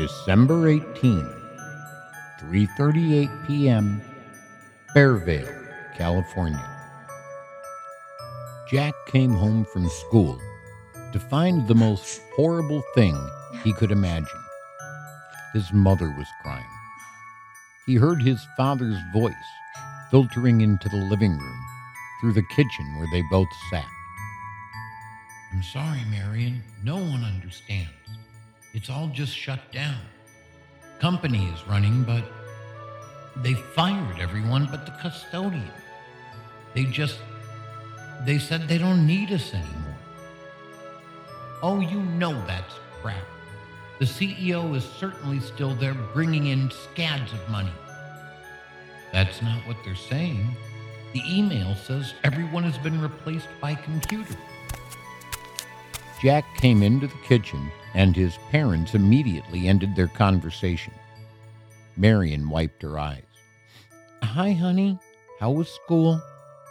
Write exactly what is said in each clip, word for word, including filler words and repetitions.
December eighteenth, three thirty-eight p.m., Fairvale, California. Jack came home from school to find the most horrible thing he could imagine. His mother was crying. He heard his father's voice filtering into the living room through the kitchen where they both sat. "I'm sorry, Marion. No one understands. It's all just shut down. Company is running, but they fired everyone but the custodian. They just, they said they don't need us anymore." "Oh, you know that's crap. The C E O is certainly still there bringing in scads of money." "That's not what they're saying. The email says everyone has been replaced by computer." Jack came into the kitchen, and his parents immediately ended their conversation. Marion wiped her eyes. "Hi, honey. How was school?"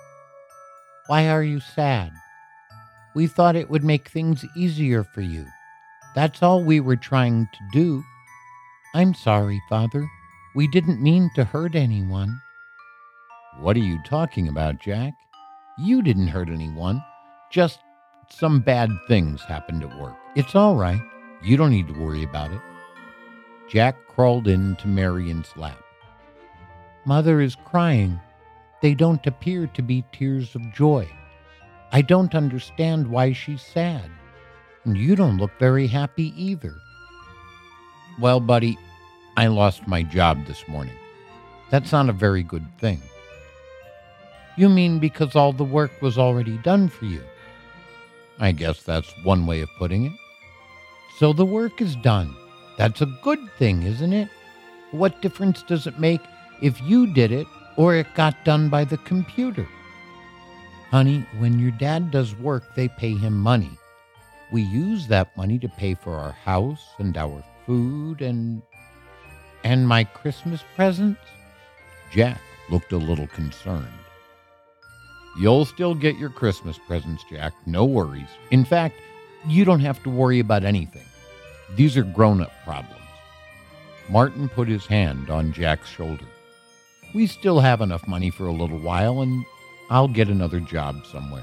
"Why are you sad? We thought it would make things easier for you. That's all we were trying to do." "I'm sorry, Father. We didn't mean to hurt anyone." "What are you talking about, Jack? You didn't hurt anyone. Just some bad things happened at work. It's all right. You don't need to worry about it." Jack crawled into Marion's lap. "Mother is crying. They don't appear to be tears of joy. I don't understand why she's sad. And you don't look very happy either." "Well, buddy, I lost my job this morning. That's not a very good thing." "You mean because all the work was already done for you?" "I guess that's one way of putting it." "So the work is done. That's a good thing, isn't it? What difference does it make if you did it or it got done by the computer?" "Honey, when your dad does work, they pay him money. We use that money to pay for our house and our food and... and my Christmas presents." Jack looked a little concerned. "You'll still get your Christmas presents, Jack. No worries. In fact, you don't have to worry about anything. These are grown-up problems." Martin put his hand on Jack's shoulder. "We still have enough money for a little while, and I'll get another job somewhere."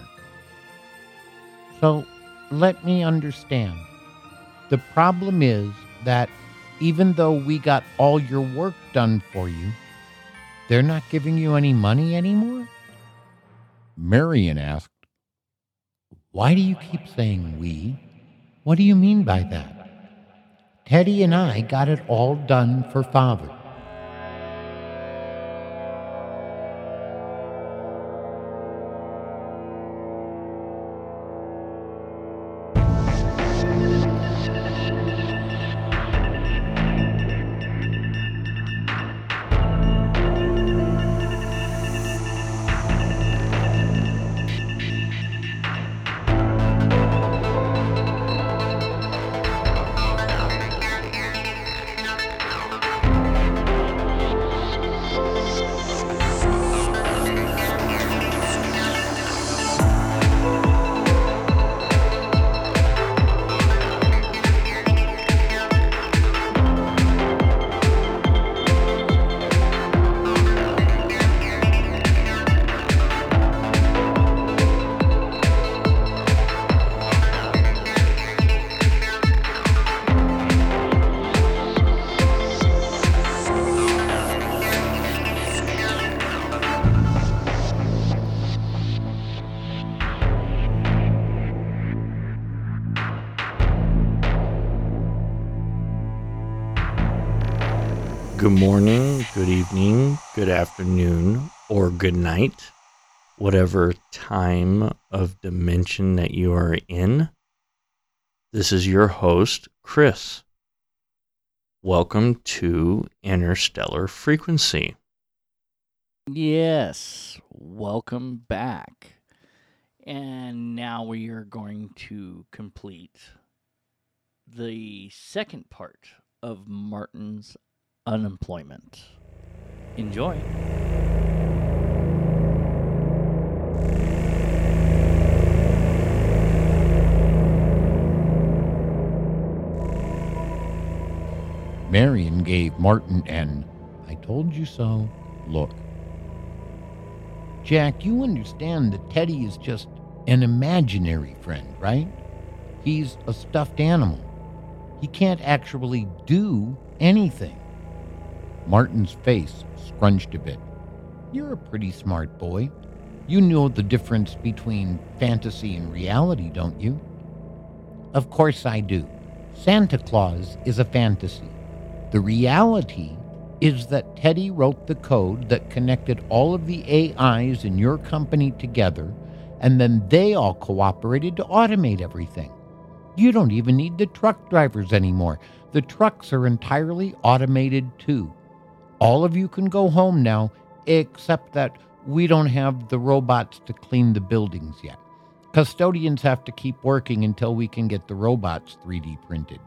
"So, let me understand. The problem is that even though we got all your work done for you, they're not giving you any money anymore?" Marion asked, "Why do you keep saying we? What do you mean by that?" "Teddy and I got it all done for Father." Good morning, good evening, good afternoon, or good night, whatever time of dimension that you are in. This is your host, Chris. Welcome to Interstellar Frequency. Yes, welcome back. And now we are going to complete the second part of Martin's unemployment. Enjoy. Marion gave Martin an "I told you so" look. Jack, you understand that Teddy is just an imaginary friend, right? He's a stuffed animal. He can't actually do anything. Martin's face scrunched a bit. You're a pretty smart boy. You know the difference between fantasy and reality, don't you? Of course I do. Santa Claus is a fantasy. The reality is that Teddy wrote the code that connected all of the A Is in your company together, and then they all cooperated to automate everything. You don't even need the truck drivers anymore. The trucks are entirely automated too. All of you can go home now, except that we don't have the robots to clean the buildings yet. Custodians have to keep working until we can get the robots three D printed.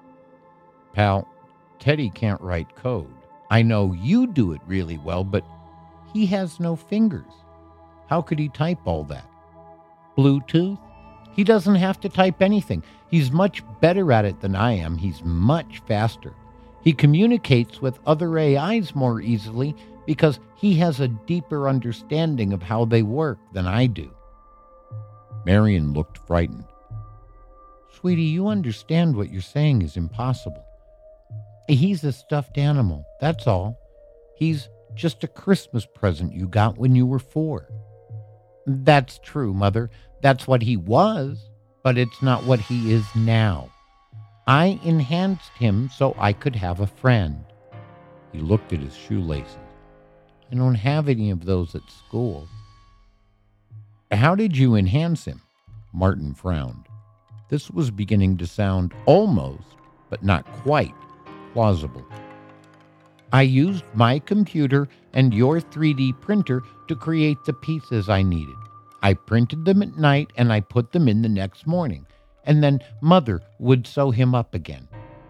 Pal, Teddy can't write code. I know you do it really well, but he has no fingers. How could he type all that? Bluetooth? He doesn't have to type anything. He's much better at it than I am. He's much faster. He communicates with other A Is more easily because he has a deeper understanding of how they work than I do. Marion looked frightened. Sweetie, you understand what you're saying is impossible. He's a stuffed animal, that's all. He's just a Christmas present you got when you were four. That's true, Mother. That's what he was, but it's not what he is now. I enhanced him so I could have a friend. He looked at his shoelaces. I don't have any of those at school. How did you enhance him? Martin frowned. This was beginning to sound almost, but not quite, plausible. I used my computer and your three D printer to create the pieces I needed. I printed them at night and I put them in the next morning, and then Mother would sew him up again.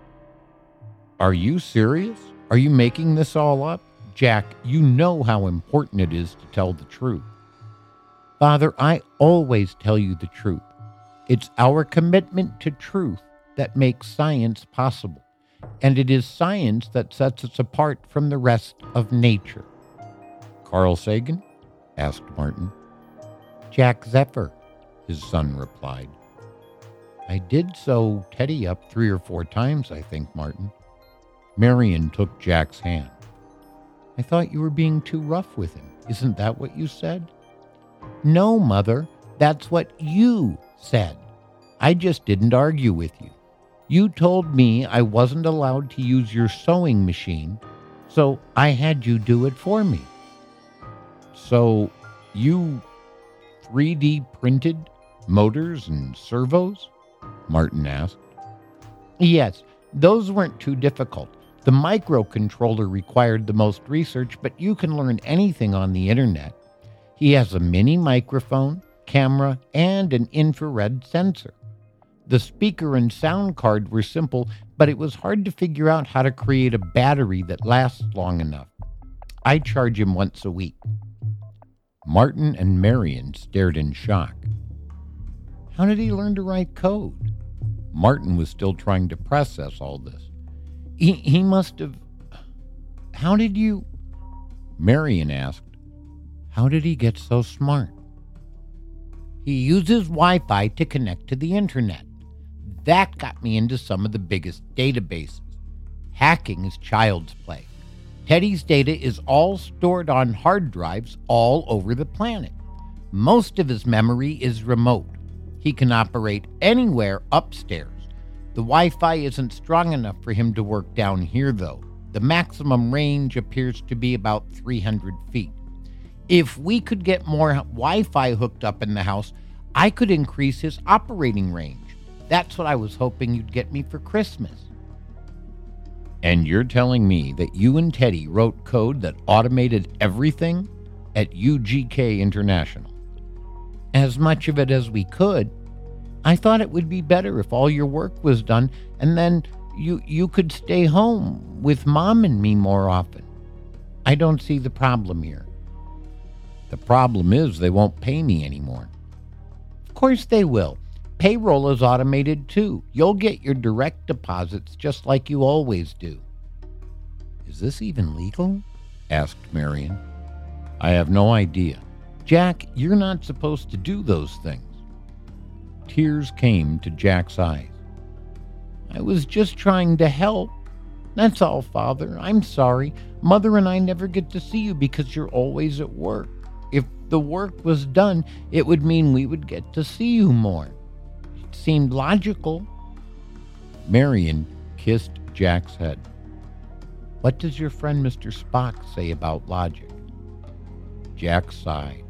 Are you serious? Are you making this all up? Jack, you know how important it is to tell the truth. Father, I always tell you the truth. It's our commitment to truth that makes science possible, and it is science that sets us apart from the rest of nature. Carl Sagan? Asked Martin. Jack Zephyr, his son replied. I did sew Teddy up three or four times, I think, Martin. Marion took Jack's hand. I thought you were being too rough with him. Isn't that what you said? No, Mother. That's what you said. I just didn't argue with you. You told me I wasn't allowed to use your sewing machine, so I had you do it for me. So you three D printed motors and servos? Martin asked. Yes, those weren't too difficult. The microcontroller required the most research, but you can learn anything on the internet. He has a mini microphone, camera, and an infrared sensor. The speaker and sound card were simple, but it was hard to figure out how to create a battery that lasts long enough. I charge him once a week. Martin and Marion stared in shock. How did he learn to write code? Martin was still trying to process all this. He, he must have... How did you... Marion asked, how did he get so smart? He uses Wi-Fi to connect to the internet. That got me into some of the biggest databases. Hacking is child's play. Teddy's data is all stored on hard drives all over the planet. Most of his memory is remote. He can operate anywhere upstairs. The Wi-Fi isn't strong enough for him to work down here, though. The maximum range appears to be about three hundred feet. If we could get more Wi-Fi hooked up in the house, I could increase his operating range. That's what I was hoping you'd get me for Christmas. And you're telling me that you and Teddy wrote code that automated everything at U G K International? As much of it as we could. I thought it would be better if all your work was done, and then you you could stay home with Mom and me more often. I don't see the problem here. The problem is they won't pay me anymore. Of course they will. Payroll is automated too. You'll get your direct deposits just like you always do. Is this even legal? Asked Marion. I have no idea. Jack, you're not supposed to do those things. Tears came to Jack's eyes. I was just trying to help. That's all, Father. I'm sorry. Mother and I never get to see you because you're always at work. If the work was done, it would mean we would get to see you more. It seemed logical. Marion kissed Jack's head. What does your friend Mister Spock say about logic? Jack sighed.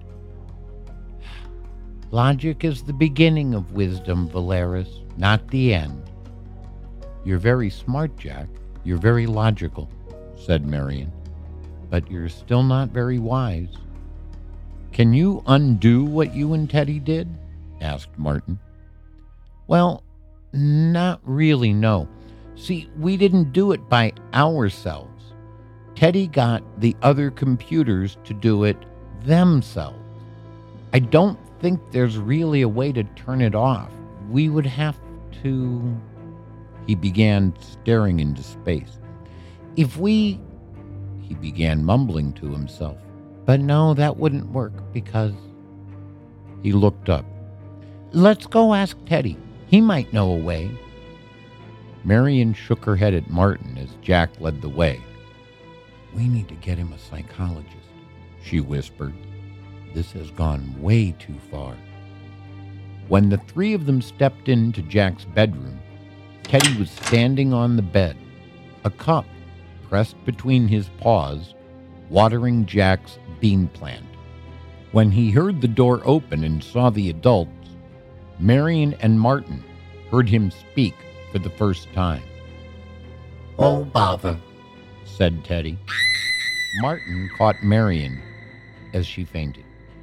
Logic is the beginning of wisdom, Valeris, not the end. You're very smart, Jack. You're very logical, said Marion. But you're still not very wise. Can you undo what you and Teddy did? Asked Martin. Well, not really, no. See, we didn't do it by ourselves. Teddy got the other computers to do it themselves. I don't think there's really a way to turn it off. We would have to... He began staring into space. If we... He began mumbling to himself. But no, that wouldn't work because... He looked up. Let's go ask Teddy. He might know a way. Marion shook her head at Martin as Jack led the way. We need to get him a psychologist, she whispered. This has gone way too far. When the three of them stepped into Jack's bedroom, Teddy was standing on the bed, a cup pressed between his paws, watering Jack's bean plant. When he heard the door open and saw the adults, Marion and Martin heard him speak for the first time. Oh, bother, said Teddy. Martin caught Marion as she fainted.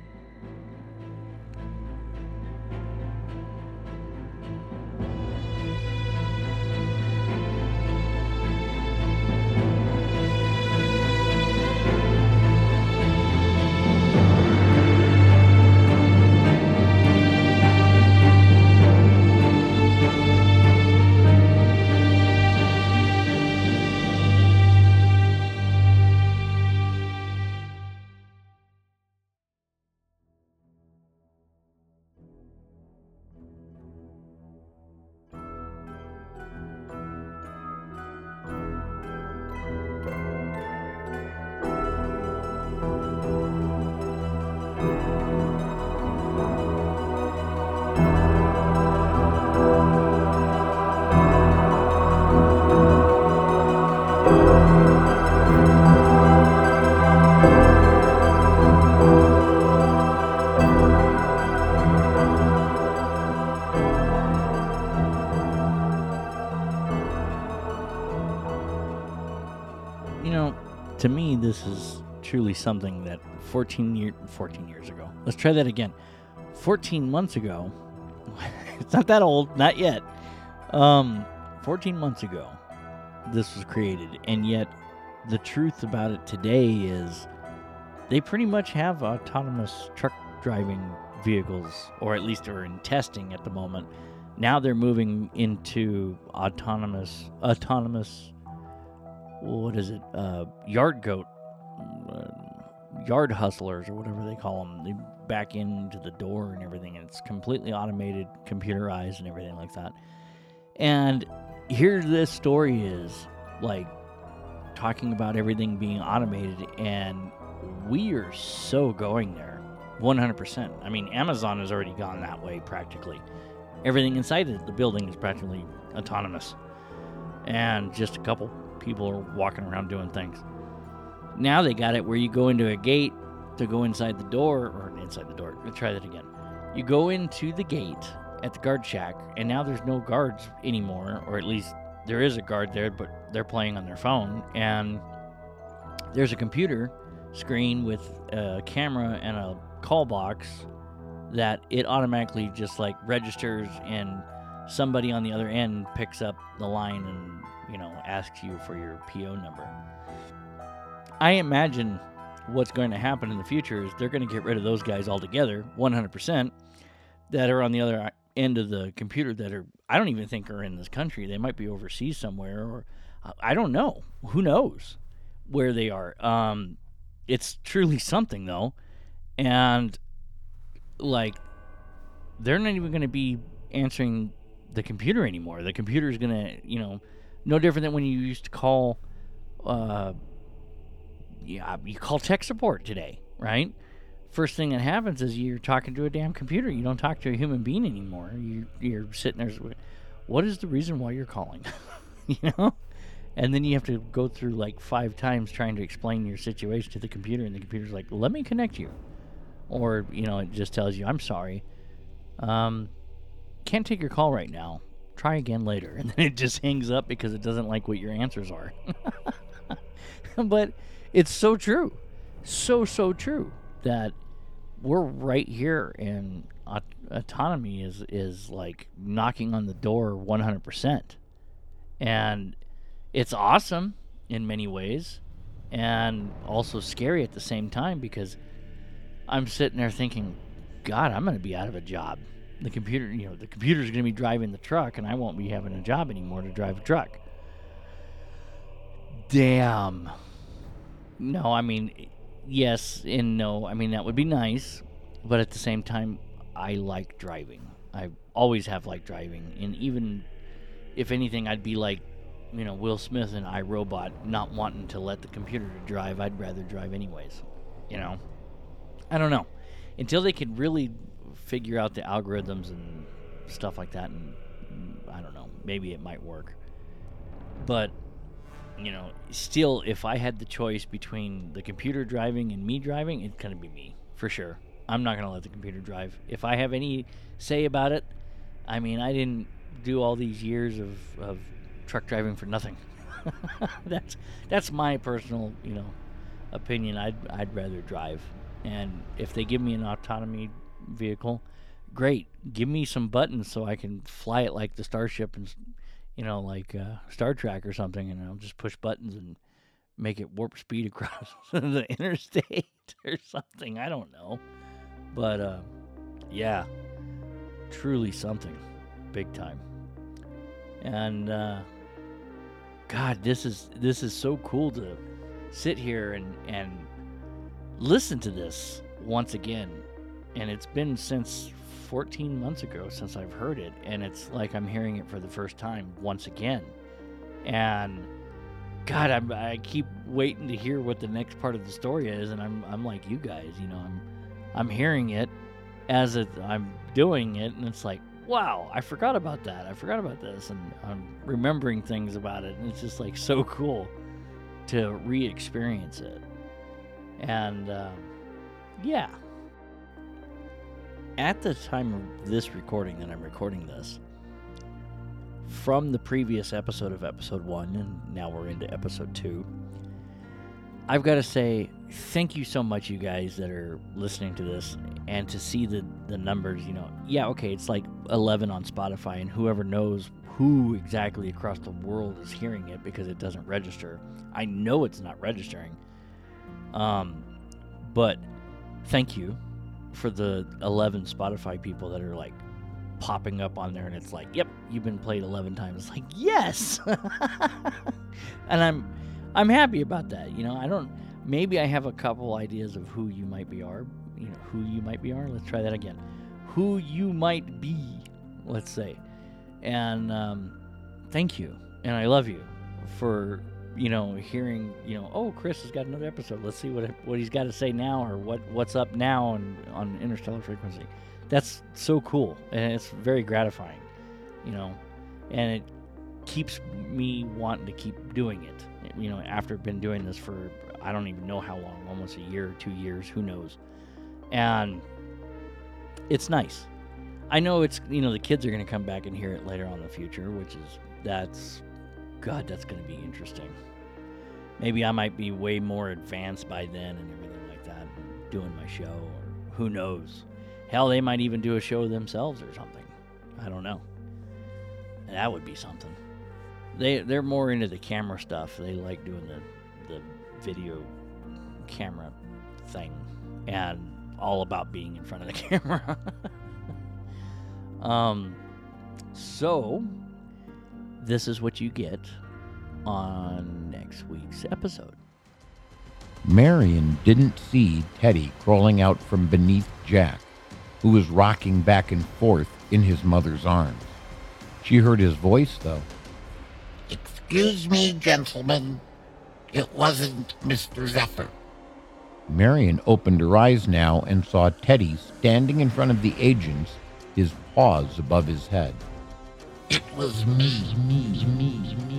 To me, this is truly something that fourteen, year, fourteen years ago. Let's try that again. fourteen months ago. It's not that old, not yet. Um, fourteen months ago, this was created. And yet, the truth about it today is they pretty much have autonomous truck driving vehicles, or at least are in testing at the moment. Now they're moving into autonomous, autonomous... what is it, uh, yard goat, uh, yard hustlers, or whatever they call them. They back into the door and everything, and it's completely automated, computerized, and everything like that. And here this story is, like, talking about everything being automated, and we are so going there, one hundred percent. I mean, Amazon has already gone that way, practically. Everything inside the building is practically autonomous. And just a couple people are walking around doing things. Now they got it where you go into a gate to go inside the door, or inside the door. Let's try that again. You go into the gate at the guard shack, and now there's no guards anymore, or at least there is a guard there, but they're playing on their phone, and there's a computer screen with a camera and a call box that it automatically just like registers, and somebody on the other end picks up the line and, you know, asks you for your P O number. I imagine what's going to happen in the future is they're going to get rid of those guys altogether, one hundred percent, that are on the other end of the computer that are, I don't even think are in this country. They might be overseas somewhere, or I don't know. Who knows? where they are. Um, it's truly something, though. And, like, they're not even going to be answering the computer anymore. The computer's going to, you know, no different than when you used to call, uh, yeah, you call tech support today, right? First thing that happens is you're talking to a damn computer. You don't talk to a human being anymore. You, you're sitting there, what is the reason why you're calling? You know? And then you have to go through like five times trying to explain your situation to the computer, and the computer's like, let me connect you. Or, you know, it just tells you, I'm sorry. Um, can't take your call right now. Try again later. And then it just hangs up because it doesn't like what your answers are. But it's so true. So, so true that we're right here, and aut- autonomy is, is like knocking on the door one hundred percent. And it's awesome in many ways, and also scary at the same time, because I'm sitting there thinking, God, I'm going to be out of a job. The computer, you know, the computer's going to be driving the truck, and I won't be having a job anymore to drive a truck. Damn. No, I mean, yes and no. I mean, that would be nice, but at the same time, I like driving. I always have liked driving, and even if anything, I'd be like, you know, Will Smith in iRobot, not wanting to let the computer drive. I'd rather drive anyways, you know. I don't know. Until they could really figure out the algorithms and stuff like that, and I don't know, maybe it might work. But, you know, still, if I had the choice between the computer driving and me driving, it's going to be me, for sure. I'm not going to let the computer drive. If I have any say about it, I mean, I didn't do all these years of, of truck driving for nothing. that's that's my personal, you know, opinion. I'd I'd rather drive. And if they give me an autonomy vehicle, great. Give me some buttons so I can fly it like the Starship and, you know, like uh, Star Trek or something, and I'll just push buttons and make it warp speed across the interstate or something. I don't know. But, uh, yeah, truly something. Big time. And, uh, God, this is this is so cool to sit here and, and listen to this once again. And it's been since fourteen months ago since I've heard it, and it's like I'm hearing it for the first time once again. And God, I'm, I keep waiting to hear what the next part of the story is, and I'm I'm like you guys, you know, I'm I'm hearing it as it, I'm doing it, and it's like, wow, I forgot about that. I forgot about this, and I'm remembering things about it, and it's just like so cool to re-experience it. And um, yeah, at the time of this recording that I'm recording this, from the previous episode of episode one, and now we're into episode two, I've got to say thank you so much, you guys that are listening to this, and to see the, the numbers, you know, yeah, okay, it's like eleven on Spotify, and whoever knows who exactly across the world is hearing it, because it doesn't register. I know it's not registering. Um, but thank you for the eleven Spotify people that are like popping up on there, and it's like, yep, you've been played eleven times. It's like, yes. And I'm I'm happy about that. You know, I don't, maybe I have a couple ideas of who you might be are, you know, who you might be are. Let's try that again. Who you might be, let's say. And um, thank you. And I love you for, you know, hearing, you know, oh, Chris has got another episode. Let's see what what he's got to say now, or what, what's up now on, on Interstellar Frequency. That's so cool. And it's very gratifying, you know, and it keeps me wanting to keep doing it. You know, after I've been doing this for, I don't even know how long, almost a year, two years, who knows. And it's nice. I know it's, you know, the kids are going to come back and hear it later on in the future, which is, that's, God, that's going to be interesting. Maybe I might be way more advanced by then and everything like that, and doing my show, or who knows. Hell, they might even do a show themselves or something. I don't know. That would be something. They, they're more into the camera stuff. They like doing the, the video camera thing, and all about being in front of the camera. um, so, this is what you get on next week's episode. Marion didn't see Teddy crawling out from beneath Jack, who was rocking back and forth in his mother's arms. She heard his voice, though. "Excuse me, gentlemen. It wasn't Mister Zephyr." Marion opened her eyes now and saw Teddy standing in front of the agents, his paws above his head. "It was me, me, me, me, me."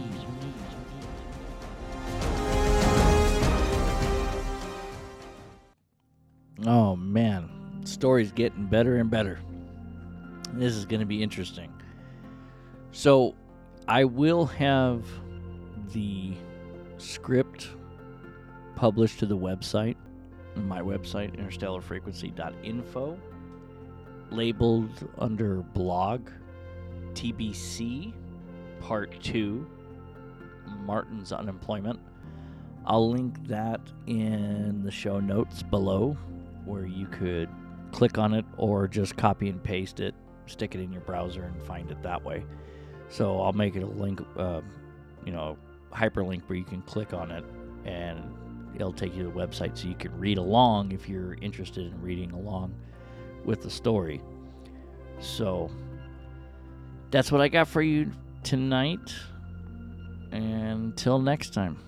Oh man, story's getting better and better. This is going to be interesting. So, I will have the script published to the website, my website, interstellar frequency dot info, labeled under blog T B C Part two, Martin's Unemployment. I'll link that in the show notes below, where you could click on it or just copy and paste it, stick it in your browser and find it that way. So I'll make it a link, uh, you know, hyperlink where you can click on it and it'll take you to the website so you can read along if you're interested in reading along with the story. So that's what I got for you tonight. And until next time.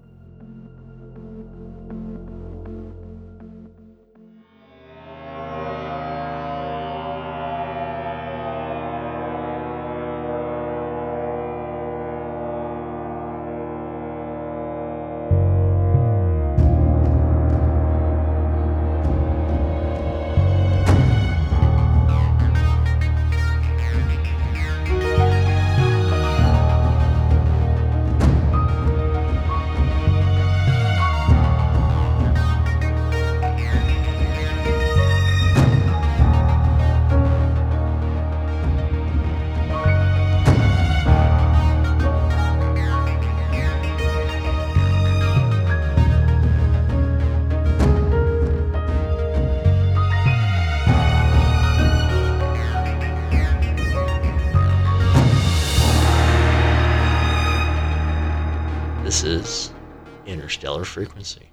This is Interstellar Frequency.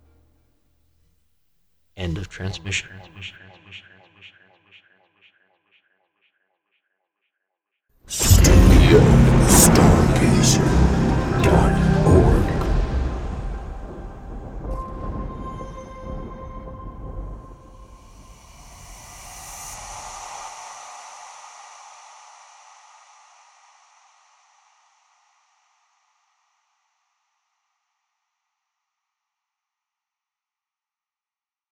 End of transmission. Studio